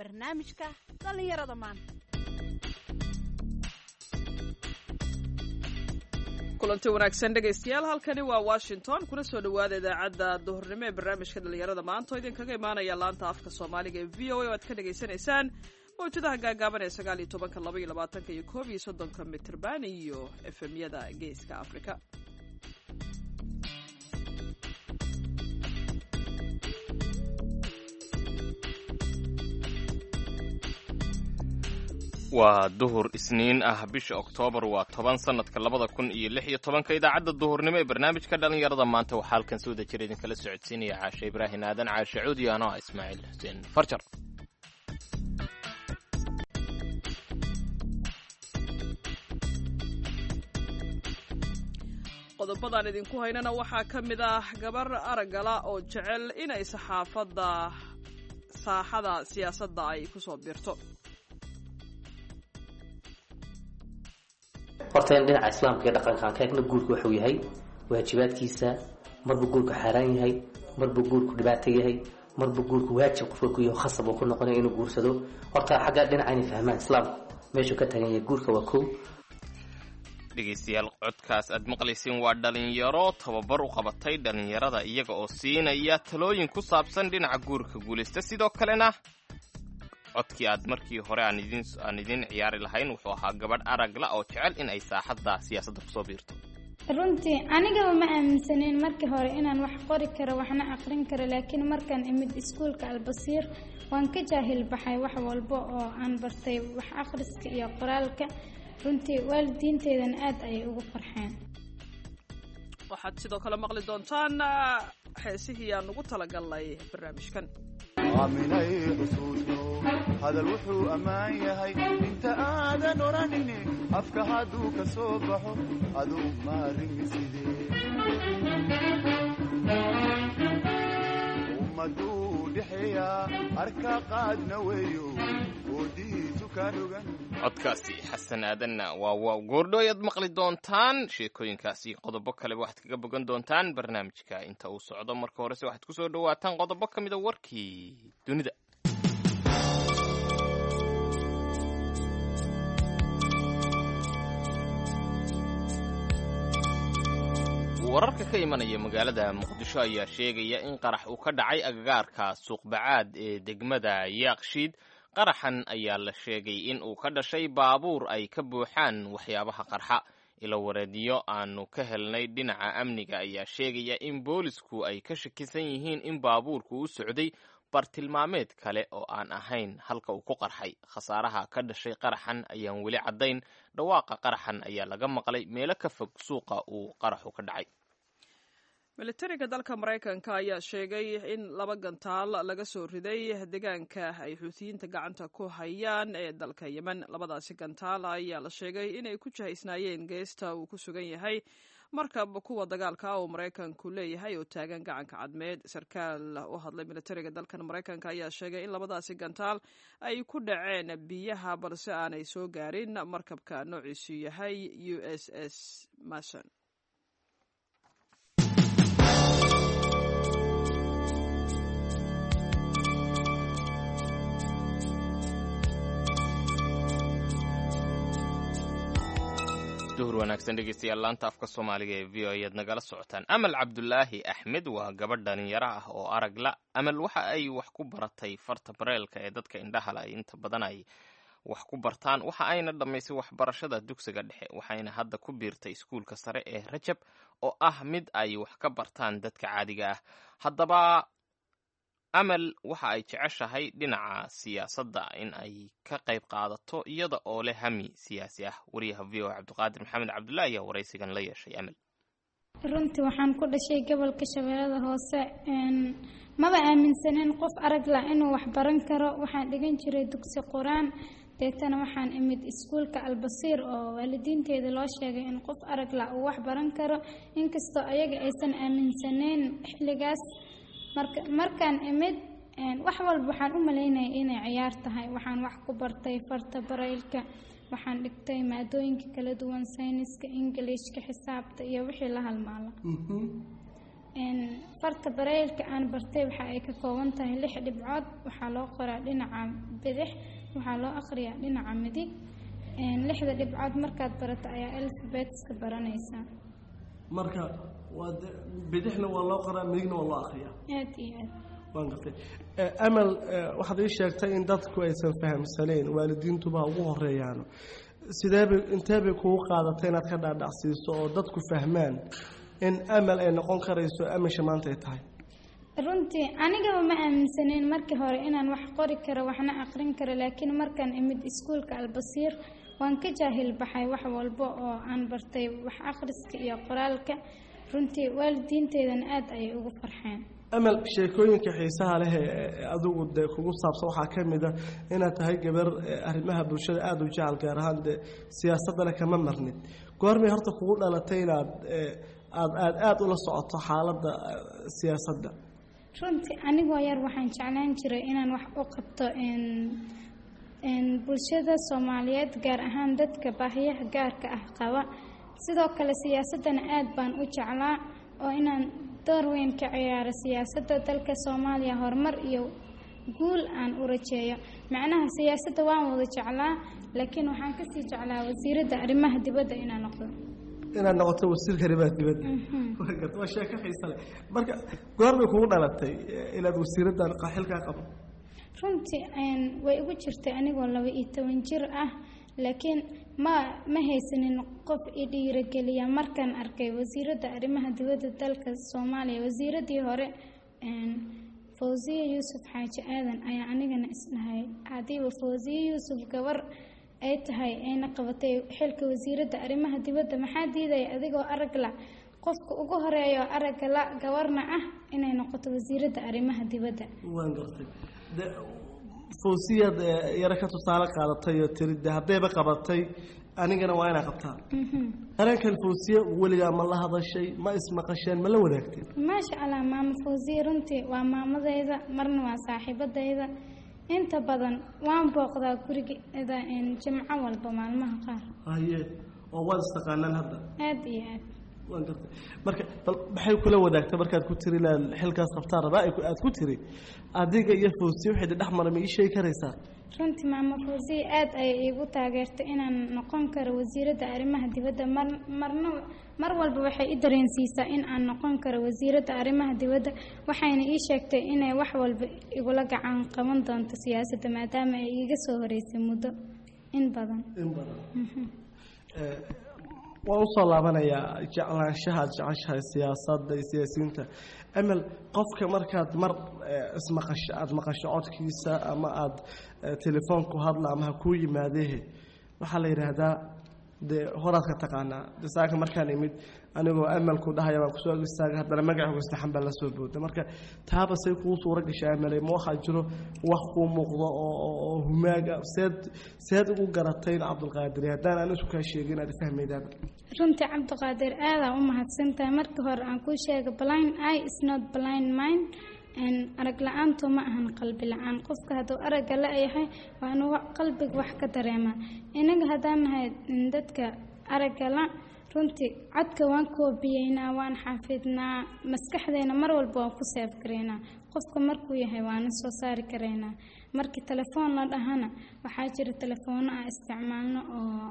barnaamijka dhallinyarada maanta. kulanti wanaagsan dhegaystayaal, halkani waa Washington. kuna soo dhawaada idaacadda duhurnimo ee barnaamijka dhallinyarada maanta oo idinkaga imaanaya laanta afka Soomaaliga ee VOA oo aad ka dhageysanaysaan mawjadaha gaagaaban ee 19, 22 iyo 31 mitirban iyo FM-yada Geeska Afrika. waa duhur isniin ah bisha Oktoobar waa 10 sanadka 2016 idaacadda duhurnimo ee barnaamijka dhalinyarada maanta waxaa halkan soo dejira idinkala socodsiinaya Caashe Ibraahin Aadan Caashe Cuudi ano Ismaaciil Xuseen Farjar. qodobadan idinku haynana waxaa ka mid ah gabar aragala oo jecel inay saaxada siyaasadda ay ku soo biirto. horta in dhinaca islaamka iyo dhaqanka aan ka eegno guurku wuxuu yahay waajibaadkiisa, marba guurku xaaraan yahay, marba guurku dhibaato yahay, marba guurku waajib qofka ku yahay khasab uu ku noqonayo inuu guursado. horta xagga dhinaca inay fahmaan islaamku meeshuu ka tagan yahay guurka waa kow. dhegaystayaal, codkaas aad maqlaysiin waa dhalinyaro tababar u qabatay dhalinyarada iyaga oo siinaya talooyin ku saabsan dhinaca guurka guulaysta. sidoo kalena codkii aad markii hore aan idin ciyaari lahayn wuxuu ahaa gabadh aragla oo jecel in ay saaxadda siyaasadda kusoo biirto. runtii anigaba ma aaminsaneyn markii hore inaan wax qori karo waxna aqrin karo, laakiin markaan imid iskuulka Albasiir waan ka jaahil baxay wax walba oo aan bartay wax akhriska iyo qoraalka. runtii waalidiinteedana aad ayay ugu farxeen. waxaad sidoo kale maqli doontaan heesihii aan ugu talagalnay barnaamijkan. aaminay xusuusno hadal wuxuu ammaan yahay inta aadan oranini afka hadduu ka soo baxo aduu maarimiside ummaduu dhexeeya arka qaadna weeyo oodiisu ka rogan. codkaasi xasan aadanna waa goordho ayaad maqli doontaan. sheekooyinkaasi qodobo kaleba waxaad kaga bogan doontaan barnaamijka inta uu socdo. marka horese waxaad kusoo dhawaataan qodobo ka mida warkii dunida. wararka ka imanaya magaalada muqdisho ayaa sheegaya in qarax uu ka dhacay agagaarka suuqbacaad ee degmada yaaqshiid. qaraxan ayaa la sheegay in uu ka dhashay baabuur ay ka buuxaan waxyaabaha qarxa. ilo wareedyo aanu ka helnay dhinaca amniga ayaa sheegaya in boolisku ay ka shakisan yihiin in baabuurku u socday bartilmaameed kale oo aan ahayn halka uu ku qarxay. khasaaraha ka dhashay qaraxan ayaan weli caddayn. dhawaaqa qaraxan ayaa laga maqlay meelo ka fog suuqa uu qaraxu ka dhacay. militariga dalka Mareykanka ayaa sheegay in 2 gantaal laga soo riday deegaanka ay Xuutiyiinta gacanta ku hayaan ee dalka Yemen. 2daasi gantaal ayaa la sheegay inay ku jahaysnaayeen geesta uu ku sugan yahay markab kuwa dagaalka oo Mareykanku leeyahay oo taagan gacanka cadmeed. sarkaal u hadlay militariga dalkan Mareykanka ayaa sheegay in 2daasi gantaal ay ku dhaceen biyaha balse aanay soo gaarin markabka noociisu yahay USS Mason. duhur wanaagsan dhegeystayaal, laanta afka Soomaaliga ee VOA ayaad nagala socotaan. Amal Cabdulaahi Axmed waa gabadh dhalinyaro ah oo aragla. Amal waxa ay wax ku baratay farta bareelka ee dadka indhaha leh inta badan ay wax ku bartaan. waxa ayna dhammaysay waxbarashada dugsiga dhexe, waxayna hadda ku biirtay iskuulka sare ee Rajab oo ah mid ay wax ka bartaan dadka caadiga ah. haddaba Amal waxa ay jeceshahay dhinaca siyaasadda in ay ka qayb qaadato iyada oo leh hami siyaasi ah. wariyaha VOA Cabdiqaadir Maxamed Cabdullaahi ayaa waraysigan la yeeshay Amal. runtii waxaan ku dhashay gobolka Shabeellada Hoose. maba aaminsaneyn qof arag la inuu wax baran karo. waxaan dhigan jiray dugsi Quraan, deetana waxaan imid iskuulka Albasiir oo waalidiinteeda loo sheegay in qof arag la uu wax baran karo, inkastoo ayaga aysan aaminsaneyn xilligaas. markaan imid wax walba waxaan u maleynayay inay ciyaar tahay. waxaan wax ku bartay farta bareylka, waxaan dhigtay maadooyinka kala duwan, sayniska, ingiliishka, xisaabta iyo wixii la halmaala. farta bareylka aan bartay waxa ay ka kooban tahay 6 dhibcood waxaa loo qoraa dhinaca bidix waxaa loo akhriyaa dhinaca midig 6 dhibcood markaad barato ayaa alphabetska baranaysaa marka bidixna waa loo qoraa midigna waa loo akhriyaa aad iyo aad waan gartay amal waxaad ii sheegtay in dadku aysan fahamsanayn waalidiintuba ugu horeeyaan intee bay kugu qaadatay inaad ka dhaadhacsiiso oo dadku fahmaan in amal ay noqon karayso amasha maanta ay tahay runtii anigaba ma aaminsaneyn markii hore inaan wax qori karo waxna aqrin karo laakiin markaan imid iskuulka albasiir waan ka jaahil baxay wax walba oo aan bartay wax akhriska iyo qoraalka runtii waalidiinteedana aad ayay ugu farxeen amal sheekooyinka xiisaha leh adigu dee kugu saabsan waxaa ka mid ah inaad tahay gabar arrimaha bulshada aada u jecel gaar ahaan dee siyaasaddana kama marnid goormay horta kugu dhalatay inaad aada ula socoto xaaladda siyaasadda runtii anigoo yar waxaan jeclaan jiray inaan wax u qabto bulshada soomaaliyeed gaar ahaan dadka baahiyaha gaarka ah qaba sidoo kale siyaasaddana aad baan u jeclaa oo inaan door weyn ka ciyaaro siyaasadda dalka Soomaaliya horumar iyo guul aan u rajeeyo macnaha siyaasadda waan wada jeclaa laakiin waxaan ka sii jeclaa wasiiradda arrimaha dibadda inaan noqdo wasiirka arrimaha dibadda waa sheeko xiiso leh marka goormay kugu dhalatay inaad wasiiraddan xilkaa qabo runtii way ugu jirtay anigoo 12 jir ah laakiin ma haysanin qof i dhiirigeliya markaan arkay wasiiradda arrimaha dibadda dalka Soomaaliya wasiiradii hore Fawziya Yuusuf Xaaji Aadan ayaa anigana isnahay hadii Fawziya Yuusuf gabar ay tahay ayna qabatay xilka wasiiradda arrimaha dibadda maxaa diiday adigoo arag la qofka ugu horeeyo arag la gabarna ah inay noqoto wasiiradda arrimaha dibadda waan gartay fawsiyad yara ka tusaale qaadatay oo tirida haddayba qabatay anigana waa inaa qabtaa arrinkan fawsiya weligaa ma la hadashay ma ismaqasheen ma la wadaagteen maasha allah maama fawsiya runtii waa maamadayda marna waa saaxiibadayda inta badan waan booqdaa gurigeeda jimco walba maalmaha qaar haye oo waad istaqaanaan hadda aad iyo aad waan gartay marka maxay kula wadaagtay markaad ku tiri xilkaas qabtaa rabaa aad ku tiri adiga iyo fawsiya waxay dhex maray ma ii sheegi karaysaa runtii maama fawsiya aad ayay iigu taageertay inaan noqon karo wasiiradda arrimaha dibadda mar walba waxay i dareensiisaa in aan noqon karo wasiiradda arrimaha dibadda waxayna ii sheegtay inay wax walba igula gacan qaban doonto siyaasadda maadaama ay iiga soo horeysay muddo in badan waan usoo laabanayaa jeclaanshaha aad jeceshahay siyaasadda iyo siyaasiyiinta amal qofka markaad mar aada maqasho codkiisa ama aada telefoonku hadla ama ha kuu yimaadehe waxaa la yidhaahdaa dee horaad ka taqaanaa desaaka markaan imid anigoo amalku dhahaya baan kusoo istaaga haddana magaca gastaxan baan la soo booda marka taaba say kuu suura gashay amalay ma waxaa jiro wax kuu muuqdo oo humaaga seed ugu garatay in cabdulqaadir haddaan aan isu kaa sheegin aad fahmaydaaba runtii cabdiqaadir aadaa u mahadsantahay marka hore aan kuu sheega blind eye is not blind mind arag la-aantu ma ahan qalbi la-aan qofka hadduu aragga la-yahay waa inuu qalbiga wax ka dareemaa inaga haddaan nahay dadka aragga la runtii codka waan koobiyeynaa waan xafidnaa maskaxdeena mar walba waan ku seef gareynaa qofka markuu yahay waana soo saari kareynaa markii telefoon la dhahana waxaa jira telefoono aan isticmaalno oo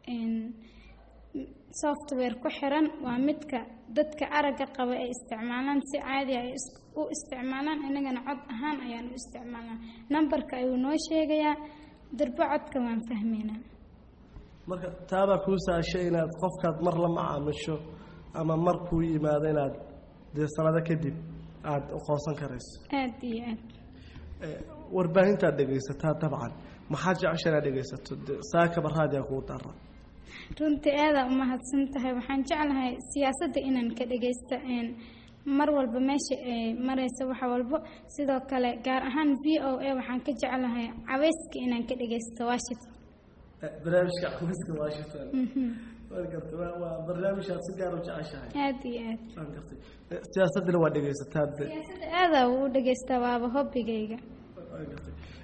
software ku xiran waa midka dadka aragga qaba ay isticmaalaan si caadi ay u isticmaalaan inagana cod ahaan ayaan u isticmaalnaa nambarka ayuu noo sheegayaa darbo codka waan fahmaynaa marka taabaa kuu saashay inaad qofkaad mar la macaamisho ama mar kuu yimaado inaad dee sanado kadib aada aqoonsan karayso aad iyo aad warbaahintaad dhegaysataa dabcan maxaad jecesha inaad dhegaysato saakaba raadiyaa kuu dara runtii aadaa u mahadsan tahay waxaan jeclahay siyaasadda inaan ka dhagaysto mar walba meesha ay maraysa wax walbo sidoo kale gaar ahaan VOA waxaan ka jeclahay caweyska inaan ka dhagaysto Washington barnaamijka caweyska Washington waa barnaamij aad si gaar u jeceshahay aad iyo aad siyaasadda waa dhagaysataa siyaasadda aadaa u dhagaystaa waaba hobbigayga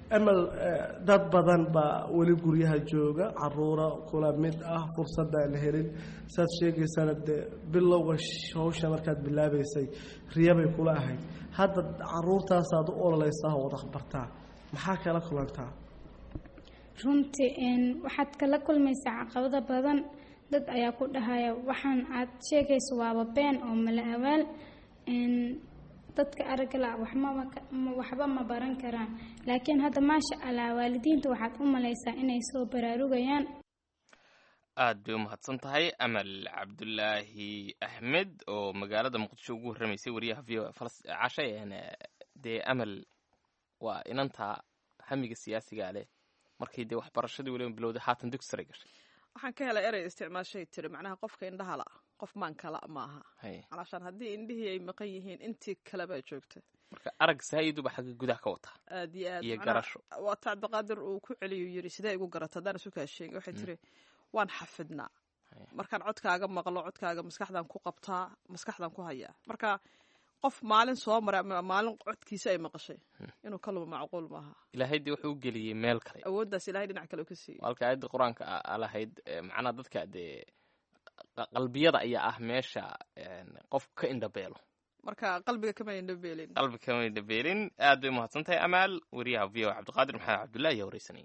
amal dad badan baa weli guryaha jooga caruura kula mid ah fursad aan helin saad sheegaysana dee bilowga hawsha markaad bilaabaysay riyabay kula ahayd hadda caruurtaasaad u ololeysaa oo wada bartaa maxaa kala kulantaa runtii waxaad kala kulmaysaa caqabado badan dad ayaa ku dhahaya waxaan aad sheegayso waaba been oo mala awaal dadka aragla waxba ma baran karaan laakiin hadda maasha allah waalidiinta waxaad u malaysaa inay soo baraarugayaan aad bay u mahadsan tahay amal cabdulaahi axmed oo magaalada muqdisho ugu warramaysay wariyaha v o cashay dee amal waa inanta hamiga siyaasiga leh markii dee waxbarashadii weliba bilowday haatan dugsi sare gashay waxaan ka helay erey isticmaashay tiri macnaha qofka indhaha la qof maan kala maaha calaashaan haddii indhihii ay maqan yihiin intii kalebaa joogta marka arag saayiduba xagga gudaha ka wataa aad iyo aad iyo garasho waa cabdiqaadir uu ku celiyu yiri sidee igu garata haddaan isu kaa sheegay waxay tiri waan xafidnaa markaan codkaaga maqlo codkaaga maskaxdan ku qabtaa maskaxdan ku hayaa marka qof maalin soo maray ama maalin codkiisa ay maqashay inuu ka lumo macquul maaha ilaahay dee wuxuu u geliyey meel kale awooddaas ilaahay dhinac kale ka siiyey halka aayadda qur-aanka lahayd macnaha dadka dee qalbiyada ayaa ah meesha qof ka indhabeelo marka qalbiga kama indhabeelin aad bay umahadsan tahay amaal wariyaha v o cabdiqaadir maxamed cabdullahi ayaa wareysanayay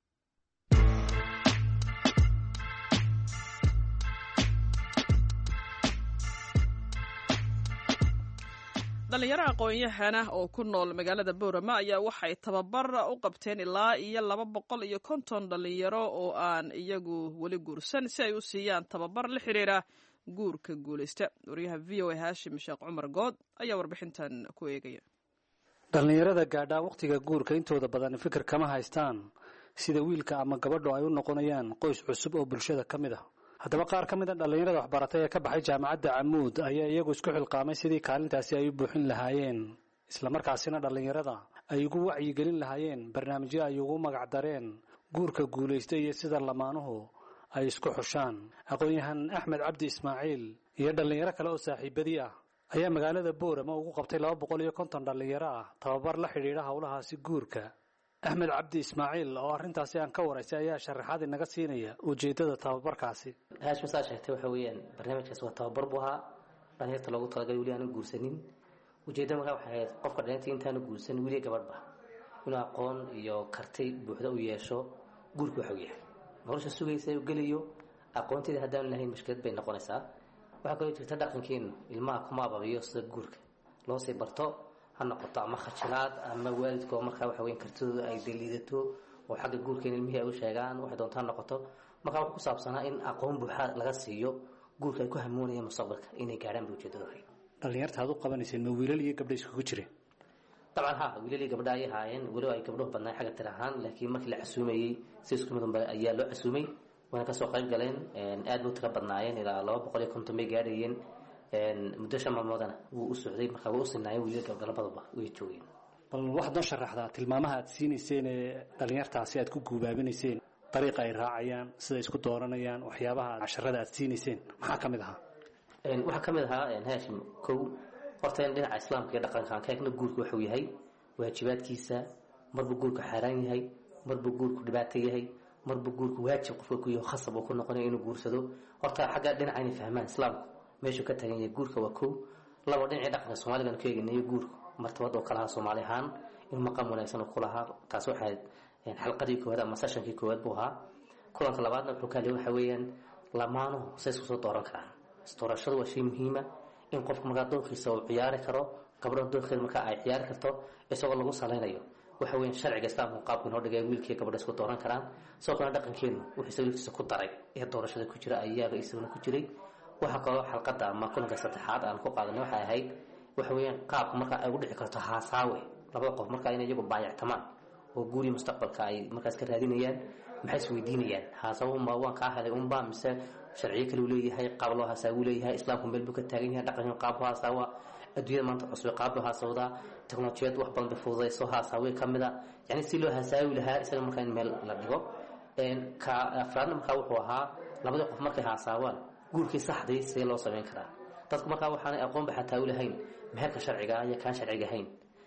dhalinyaro aqoon-yahana oo ku nool magaalada boorama ayaa waxay tababar u qabteen ilaa iyo 250 dhalinyaro oo aan iyagu weli guursan si ay u siiyaan tababar la xiriira guurka guulaysta wariyaha v o a haashim sheekh cumar good ayaa warbixintan ku eegaya dhalinyarada gaadhaa wakhtiga guurka intooda badan fikir kama haystaan sida wiilka ama gabadhu ay u noqonayaan qoys cusub oo bulshada ka mid ah haddaba qaar ka mid a dhallinyarada waxbaratay ee ka baxay jaamacadda camuud ayaa iyagu isku xilqaamay sidii kaalintaasi ay u buuxin lahaayeen islamarkaasina dhallinyarada ay ugu wacyigelin lahaayeen barnaamijyo ay ugu magacdareen guurka guulaysta iyo sida lamaanuhu ay isku xushaan aqoon-yahan axmed cabdi ismaaciil iyo dhallinyaro kale oo saaxiibadii ah ayaa magaalada boorama ugu qabtay 250 dhallinyaro ah tababar la xidhiidha howlahaasi guurka axmed cabdi ismaaciil oo arrintaasi aan ka waraysay ayaa sharaxaad inaga siinaya ujeeddada tababarkaasi haashim saa sheegtay waxa weeyaan barnaamijkaas waa tababar buu ahaa dhalinyarta loogu talagalay weli aanu guursanin ujeeddada markaa waxay ahayd qofka dhalinyarta intaanu guursanin weli gabadhba inuu aqoon iyo karti buuxda u yeesho guurku waxa uu yahay nolosha sugaysa uu gelayo aqoonteeda haddaan lahayn mushkilad bay noqonaysaa waxaa kaloo jirta dhaqankeenu ilmaha kuma ababiyo sida guurka loo sii barto ha noqoto ama khajilaad ama waalidkoo markaa waxa weyn kartidooda ay daliidato oo xagga guurka in ilmihii ay u sheegaan waxay doontaa noqoto markaa wuxuu ku saabsanaa in aqoon buuxa laga siiyo guurka ay ku hamoonayaan mustaqbalka inay gaadhaan bay ujeedada ahayd dhallinyarta aad u qabanayseen ma wiilal iyo gabdha iskugu jireen dabcan ha wiilal iyo gabdha ayay haayeen weliba ay gabdhuhu badnaan xagga tir ahaan laakiin markii la casuumayey si isku mid unba ayaa loo casuumay wayna kasoo qayb galeen aad bay u tiro badnaayeen ilaa 250 bay gaadhayeen muddo 5 maalmoodana wuu u socday markaa way u sinaayeen wiilal galabadaba way joogeen bal waxaad noo sharaxdaa tilmaamaha aad siinayseen ee dhallinyartaasi aad ku guubaabinayseen dariiqa ay raacayaan sida isku dooranayaan waxyaabaha casharada aad siinayseen maxaa ka mid ahaa waxaa ka mid ahaa haashim kow horta in dhinaca islaamka iyo dhaqankaan ka eegna guurku wuxuu yahay waajibaadkiisa marba guurku xaaraan yahay marba guurku dhibaato yahay marba guurku waajib qofka ku yahay khasab uu ku noqonayo inuu guursado horta xagga dhinaca inay fahmaan islaamku meeshuu ka tagan yahay guurka waa kow laba dhinacii dhaqanka soomaaligan ku eeganayo guurku martabad oo kalaha soomaali ahaan inuu maqam wanaagsan oo ku lahaa taas waxay xalqadii koowaad ama sessionkii koowaad buu ahaa kulanka labaadna wuxuu ka hadlay waxa weeyaan lamaanuhu say isku soo dooran karaan isdoorashadu waa shay muhiima in qofku markaa doorkiisa uu ciyaari karo gabadha doorkeeda markaa ay ciyaari karto isagoo lagu salaynayo waxa weeyaan sharciga islaamku qaabku inoo dhigay wiilkii gabadha isku dooran karaan sidoo kale dhaqankeenu wuxuu isagoo ku daray ee doorashada ku jira ayaaba isaguna ku jiray waxa kaloo xalqada ama kulanka saddexaad aan ku qaadanay waxay ahayd waxa weeyaan qaabku markaa ay u dhici karto haasaawe labada qof markaa inay iyagu baayactamaan oo guuri mustaqbalka ay markaas ka raadinayaan maxay isweydiinayaan haasawunba waan kaa helay unba mise sharciyo kale uu leeyahay qaab loo haasaawu leeyahay islaamku meel buu ka taagan yahay dhaqanka qaab loo haasaawa adduunyada maanta cusub qaab loo haasawdaa teknolojiyad wax badan bay fududayso haasaawe ka mid a yani si loo haasaawi lahaa isaga markaa in meel la dhigo ka afraadna markaa wuxuu ahaa labada qof markay haasaawaan guurkii saxday sidee loo samayn karaa dadku markaa waxaanay aqoon ba xataa u lahayn meherka sharciga iyo kaan sharciga ahayn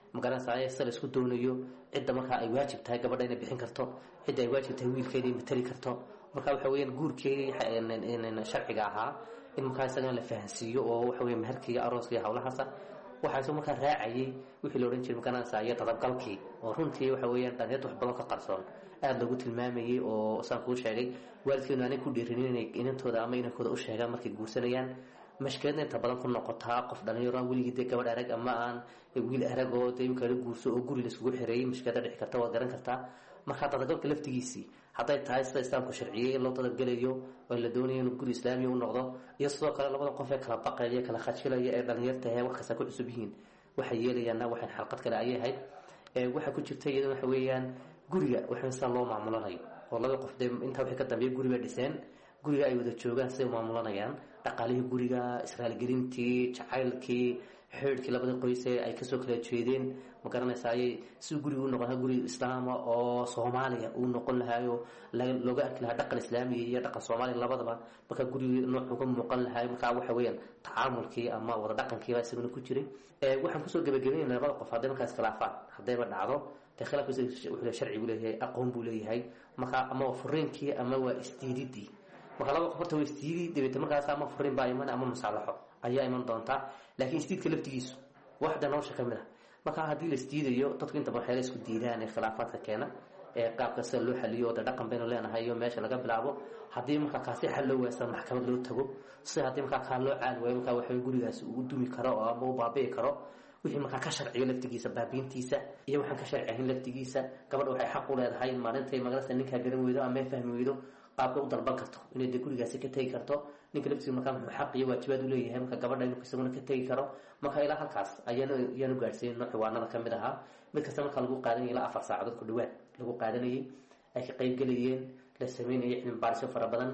magaranaysa sida la isku doonayo cidda markaa ay waajib tahay gabadha inay bixin karto cidda ay waajib tahay wiilkeeda inay matali karto marka waxa weeyaan guurkii sharciga ahaa in markaa isagana la fahansiiyo oo waxa weeye meherkii iyo arooskii iyo hawlahaasa waxaasoo markaa raacayay wixii la odhan jiray magaranaysa iyo dadabgalkii oo runtii waxa weeyaan dhalinyarta wax badan ka qarsoon aada loogu tilmaamayay oo saan kuu sheegay waalidkeenu aanay ku dhiirinin inay inantooda ama inankooda u sheegaan markay guursanayaan mashkiladna inta badan ku noqotaa qof dhalinyaro aan weligii dee gabadh arag ama aan wiil arag oo dee kala guurso oo guri laiskugu xireeyay mashkilada dhici karta waad garan kartaa markaa dadabgalka laftigiisii hadday tahay sida islaamku sharciyey loo dadabgelayo oo la doonayo inuu guri islaamiya u noqdo iyo sidoo kale labada qof ee kala baqaya kala khajilaya ee dhalinyarta ee wax kasta ku cusub yihiin waxay yeelayaanna waxaan xalqad kale ayay ahayd waxaa ku jirta iyadana waxa weeyaan guriga waxaan sida loo maamulanayo oo laba qof dee intaa wixii ka dambeeya guri bay dhiseen guriga ay wada joogaan siday maamulanayaan dhaqaalihii guriga israalgelintii jacaylkii xeedhkii labada qoyse ay kasoo kala jeedeen ma garanaysa ayay siduu guriga u noqon guri islaama oo soomaaliya uu noqon lahaayo looga arki lahaa dhaqan islaamiya iyo dhaqan soomaaliya labadaba markaa guriga nooc uga muuqan lahaayo markaa waxa weeyaan tacaamulkii ama wada dhaqankiiba isaguna ku jiray waxaan kusoo gebagabeynayna labada qof hadday markaa iskhilaafaan haddayba dhacdo dee khilaafkiisa wuxuu sharci buu leeyahay aqoon buu leeyahay markaa ama waa furiinkii ama waa isdiididii marka laba qof horta waa isdiidi dabeete markaas ama furin baa iman ama musaalaxo ayaa iman doontaa laakiin isdiidka laftigiisu waxda nolosha ka mid ah marka haddii la isdiidayo dadku inta badan waxyaala isku diidaan ee khilaafaadka keena ee qaabka sida loo xaliyo oo dhaqan baynu leenahay iyo meesha laga bilaabo haddii markaa kaasi xal loo waaysan maxkamad loo tago si haddii markaa kaa loo caal waayo markaa waxa gurigaasi uu dumi karo oo ama u baabi'i karo wixii markaa ka sharciyo laftigiisa baabiintiisa iyo waxaan ka sharci ahayn laftigiisa gabadha waxay xaq u leedahay maalintay magarasa ninkaa garan weydo ama fahmi weydo qaabka u dalban karto inay dee gurigaasi ka tegi karto ninka laftiisa markaa muxuu xaq iyo waajibaad u leeyahay marka gabadha inuu isaguna ka tegi karo marka ilaa halkaas ayaanu gaadhsiin nooc ciwaanada ka mid ahaa mid kasta markaa lagu qaadanayay ilaa 4 saacadood ku dhawaad lagu qaadanayay ay ka qayb galayeen la sameynayay cilmi baarisyo fara badan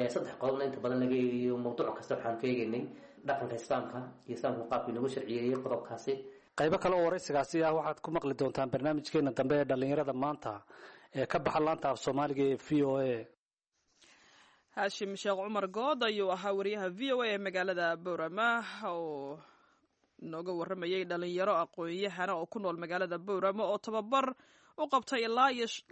3 qodobna inta badan laga eegayo mawduuc kasta waxaan ka eegaynay dhaqanka islaamka iyo islaamku qaabkii nagu sharciyeeyay qodobkaasi qaybo kale oo waraysigaasi ah waxaad ku maqli doontaan barnaamijkeena dambe ee dhalinyarada maanta ee ka baxa laanta af Soomaaliga ee VOA haashim sheekh cumar good ayuu ahaa wariyaha v o a ee magaalada Boorama oo nooga waramayay dhalinyaro aqoon-yahana oo ku nool magaalada Boorama oo tababar u qabtay ilaa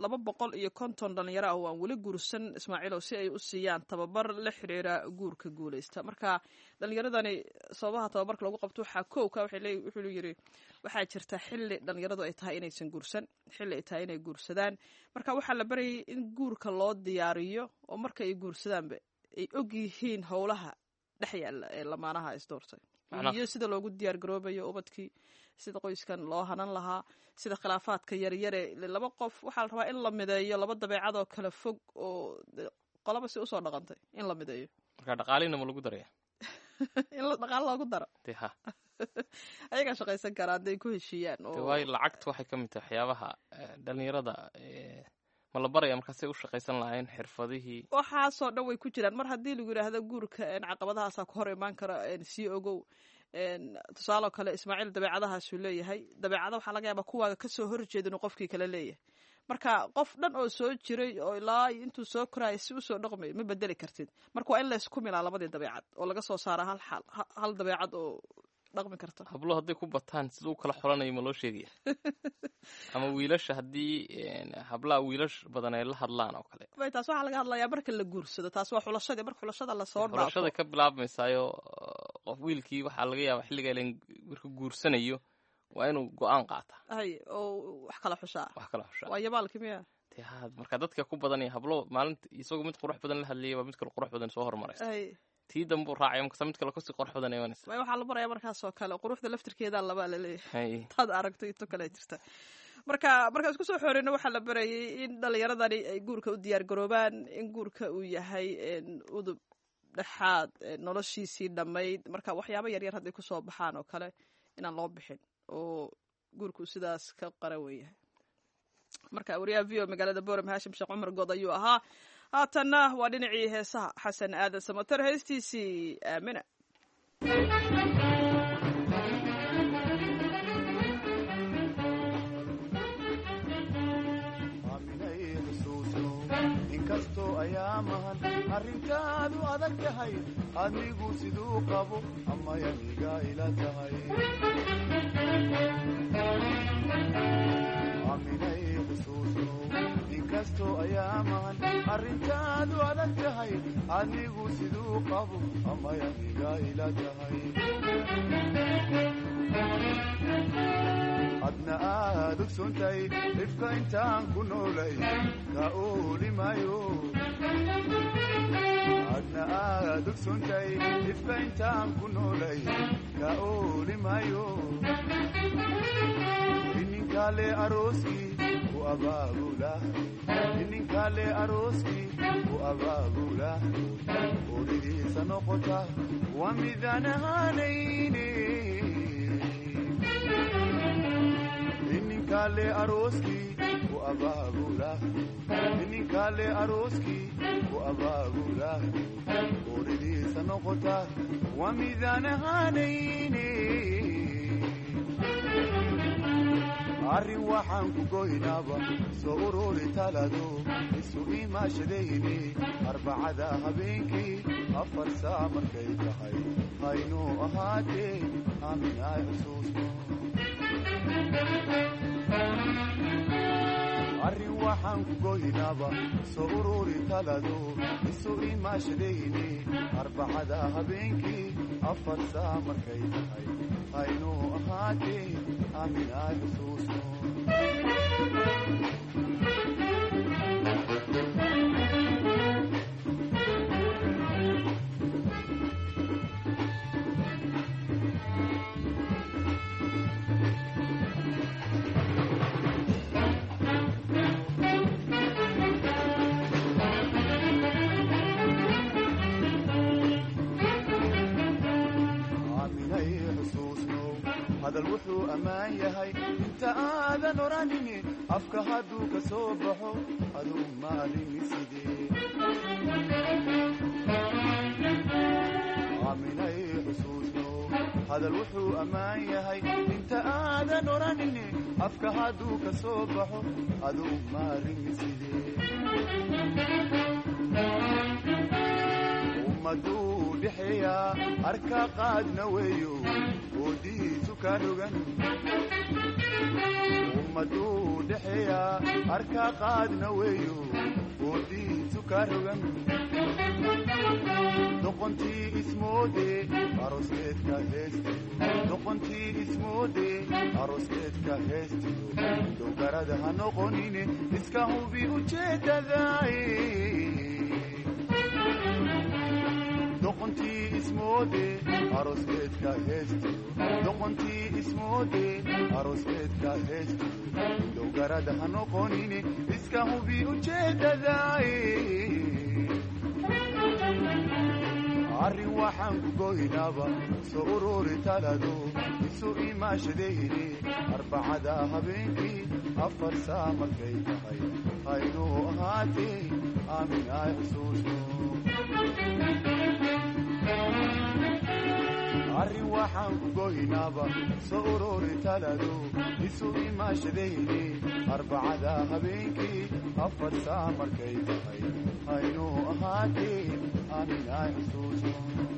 250 dhalinyaro ah oo aan weli guursan Ismaaciil si ay u siiyaan tababar la xiriira guurka guuleysta marka dhalinyaradani sababaha tababarka lagu qabto waxa koowka wuxuu yiri waxaa jirta xilli dhalinyaradu ay tahay inaysan guursan xilli ay tahay inay guursadaan marka waxaa la barayay in guurka loo diyaariyo oo marka ay guursadaanba ay og yihiin howlaha dhex yaala ee lamaanaha isdoortay iyo sida loogu diyaar garoobayo ubadkii sida qoyskan loo hanan lahaa sida khilaafaadka yaryare laba qof waxaa la rabaa in la mideeyo laba dabeecad oo kala fog oo qolaba si usoo dhaqantay in la mideeyo marka dhaqaalina ma lagu daraya in la dhaqaal loogu daro ha ayaga shaqaysan karaa hadday ku heshiiyaan oo waayo lacagtu waxay ka mid tahay waxyaabaha dhalinyarada ma la baraya markaasay u shaqaysan lahayn xirfadihii waxaasoo dhan way ku jiraan mar haddii lagu yidhaahdo guurka caqabadahaasaa ku hor imaan kara sii ogow tusaale kale Ismaaciil dabeecadahaasuu leeyahay dabeecada waxaa laga yaabaa kuwaaga kasoo horjeeda inuu qofkii kale leeyahay marka qof dhan oo soo jiray oo ilaa intuu soo koraya si usoo dhaqmay ma bedeli kartid marka waa in laysku milaa labadii dabeecad oo laga soo saara hal dabeecad oo dhaqmi karta hablo hadday ku bataan siduu kala xolanayo ma loo sheegaya ama wiilasha haddii hablaha wiilash badan ay la hadlaan oo kale taas waxaa laga hadlayaa marka la guursado taas waa xulashadii marka xulashada lasoo dhaafo xulashada ka bilaabmaysaayo qof wiilkii waxaa laga yaabaa xilliga marka guursanayo waa inuu go-aan qaata oo wax kala xushaa waa yabaalki miya marka dadka ku badanaya hablo maalinta isagoo mid qurux badan la hadlayay waa mid kale qurux badan soo hormaraysa tii dambu raacay marka mid kale kasii qurux badan imanaysa waxaa la barayaa markaasoo kale quruxda laftirkeeda laba la leeyahay taad aragto inta kale jirta marka isku soo xooreyna waxaa la barayay in dhalinyaradani ay guurka u diyaar garoobaan in guurka uu yahay udub dhexaad noloshiisii dhammayd marka waxyaabo yaryar hadday kusoo baxaan oo kale inaan loo bixin oo guurku sidaas ka qaran weeyahay marka wariyaha v o magaalada Boorama Haashim Sheekh Cumar Good ayuu ahaa haatanna waa dhinacii heesaha xasan aadan samatar heestiisii aamina inkastoo ayaamahan arrintaadu adag tahay adigu siduu qabo ama yaniga ila tahay aaminay xusuusno inkastoo ayaaman arrintaadu adag tahay adigu siduu qabo amay aniga ila tahay adna aad ogsontay dhibka intaan ku noolay ka oolimayo adna aad ogsontay dhibka intaan ku noolay ka oolimayo ininkale arooskii ku abaabulahay ininkale arooskii ku abaabulahay oolidiisa noqota waa midaan ahaanayne ininkale arooskii ku abaabulahay ininkale arooskii ku abaabulahay oolidiisa noqota waa midaan ahaanayne arrin waxaan ku goynaaba soo ururi talado isu imaashadayni arbacada habeenkii 4 saac markay tahay haynuu ahaatee aaminay xusuusno arrin waxaan ku goynaaba soo ururi talado isu imaashadayni arbacada habeenkii 4 saac markay tahay haynuu ahaatee aaminay xusuusno hadal wuxuu ammaan yahay inta aadan oranini afka hadduu ka soo baxo aduu maalini sidee aaminay xusuusno hadal wuxuu ammaan yahay inta aadan oranini afka hadduu ka soo baxo aduu maalini sidee ummaduu dhexeeyaa arka qaadna weeyo oodiisu ka rogan ummaduu dhexeeyaa arka qaadna weeyo oodiisu ka rogan doqontii ismoode arooskeedka heestiyo doqontii ismoode arooskeedka heestiyo dowgarada ha noqonine iska hubi ujeedadaay doqontii ismoode arooskeedka heestiyo doqontii ismoode arooskeedka heestiyo dowgarada ha noqonine iska hubi ujeedadaay arrin waxaan ku goynaaba soo ururi talado isu imaashadayni arbacada habeenkii 4 saac markay tahay haynuu ahaatee aaminay xusuusno arrin waxaan ku goynaaba soo ururi talado isu imaashadayni arbacada habeenkii 4 saac markay tahay haynuu ahaatee aaminay xusuusno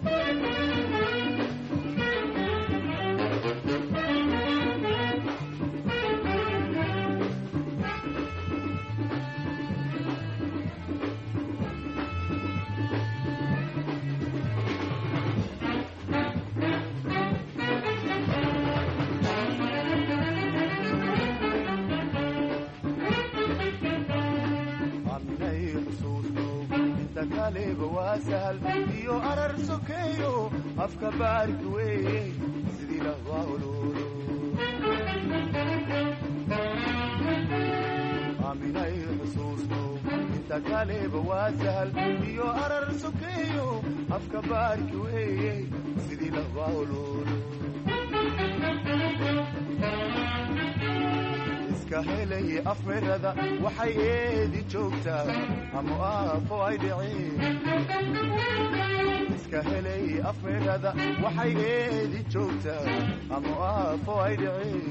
kaleba waa sahal iyo arar sokeeyo afka baarki weeye sidii lahwaa ololo aaminay xusuusno inta kaleba waa sahal iyo arar sokeeyo afka baarki weeye sidii lahwaa ololo iska helay afmerada waxay eedi joogtaa ama aafo ay dhiceen iska helay afmerada waxay eedi joogtaa ama aafo ay dhiceen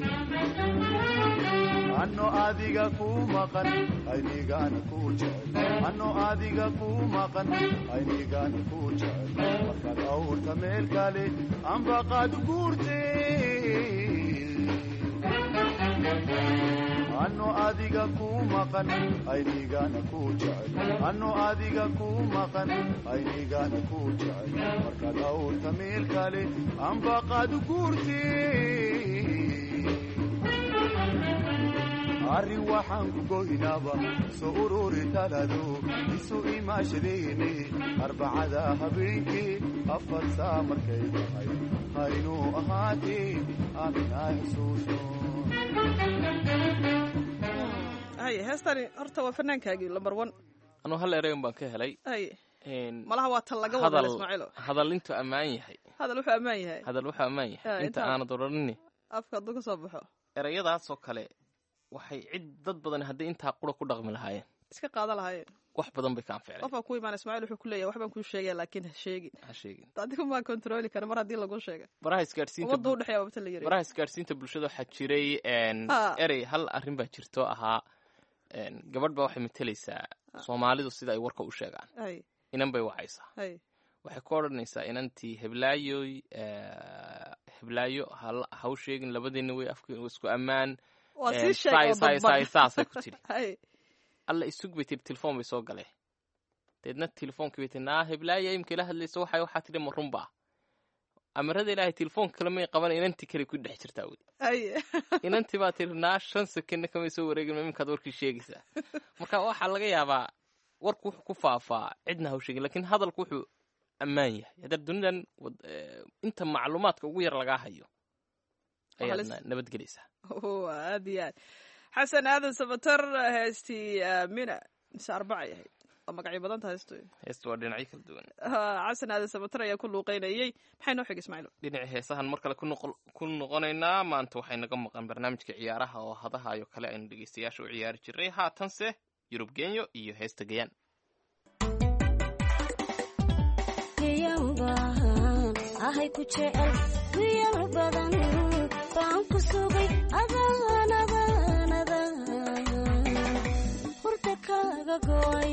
anno adiga ku maqan aynigana ku jecel anno adiga ku maqan aynigana ku jecel markaad awrta meel kale anba qaad guurtee ano adiga ku maqan aynigana ku jecel ano adiga ku maqan aynigana ku jecel marka dhawrta meel kale amba qaad guurti arrin waxaan ku goynaba soo ururi talado isu imaashadeene arbacada habeenkii afar saa markay tahay haynuu ahaatee aaminaa xusuuso hay heestani horta waa fanaankaagii lambar 1 anuu hal ereyn baan ka helay hay malaha waa tan laga wada Ismaaciilo hadal intu ammaan yahay hadal wuxuu ammaan yahay inta aanad oranin afka dad ka soo baxo erayadaas oo kale waxay cid dad badan haddii intaa qura ku dhaqmi lahaayeen iska qaada lahaayeen wax badan bay ka anficeen qofka ku imaan Ismaaciil wuxuu ku leeyahay wax baan ku sheegay laakiin ha sheegin adigu ma control karo mar haddii lagu sheegay baraha isgaarsiinta waddo u dhaxeeya wabta la yiri baraha isgaarsiinta bulshada waxa jiray erey hal arrin baa jirto ahaa gabadh baa waxay matalaysaa Soomaalidu sida ay warka u sheegaan inan bay wacaysaa waxay ku odhanaysaa inantii heblaayo ha u sheegin labadeena way afka isku ammaan saasay ku tiri alla isug bay tiri telefoon bay soo galee deedna telefoonkii bay tiri naa heblaaya imka ila hadlayso waxaa tiri ma runba amarada ilaahay telefoonka kale may qaban inantii kale ku dhex jirtaa weli inantii baa tiri naa 5 sekond kamay soo wareegin imkaad warkii sheegaysaa marka waxaa laga yaabaa warku wuxuu ku faafaa cidna ha u sheegin laakiin hadalku wuxuu ammaan yahay haddii dunidan inta macluumaadka ugu yar lagaa hayo ayaadna nabadgelaysaa aad iyo aad xasan aadan sabatar heestii mina mise 4 yahay waa magacyo badan tahay heestu waa dhinacyo kala duwan xasan aadan sabatar ayaa ku luuqeynayay maxay noo xig Ismaaciil dhinaca heesahan mar kale ku noqonaynaa maanta waxay naga maqan barnaamijka ciyaaraha oo hadaha iyo kale aynu dhegeystayaasha u ciyaari jiray haatanse Yurub Genyo iyo heesta Gayaan ahay ku jecel wiyal badan baan ku sugay adaanada hurda kaaga go'ay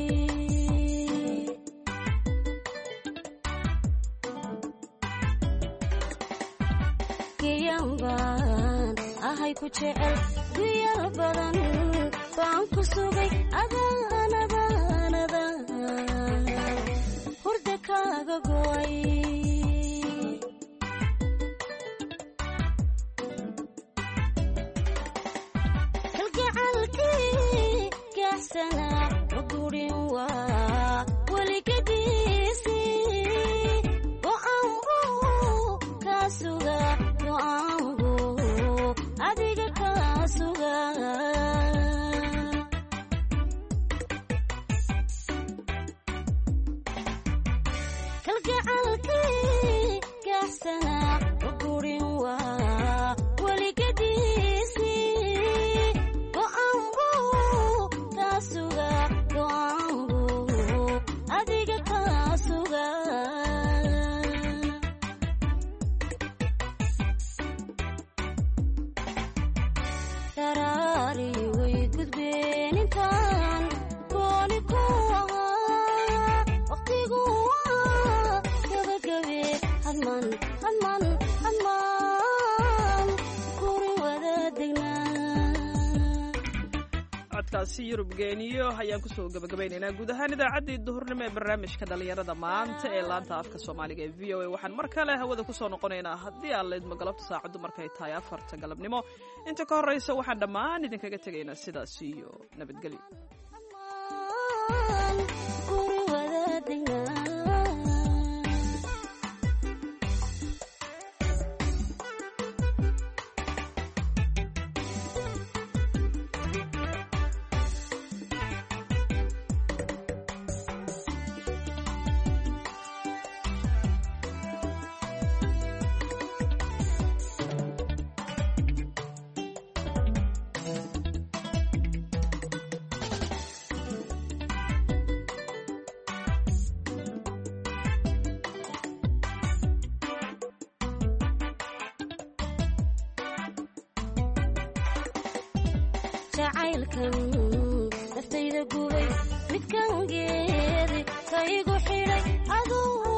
Gayaan baan ahay ku jecel wiyal badan baan ku sugay adaanada hurda kaaga go'ay Yurub Genyo ayaan ku soo gabagabaynaynaa guud ahaan idaacaddii duhurnimo ee barnaamijka dhalinyarada maanta ee laanta afka Soomaaliga ee VOA waxaan mar kale hawada ku soo noqonaynaa haddii aan leedmo galabta saacadu markay tahay 4 galabnimo inta ka horeysa waxaan dhammaan idinkaga tegaynaa sidaas iyo nabadgelyo jacaylkan naftayda gubay midkan geedi kaygu xidhay aduu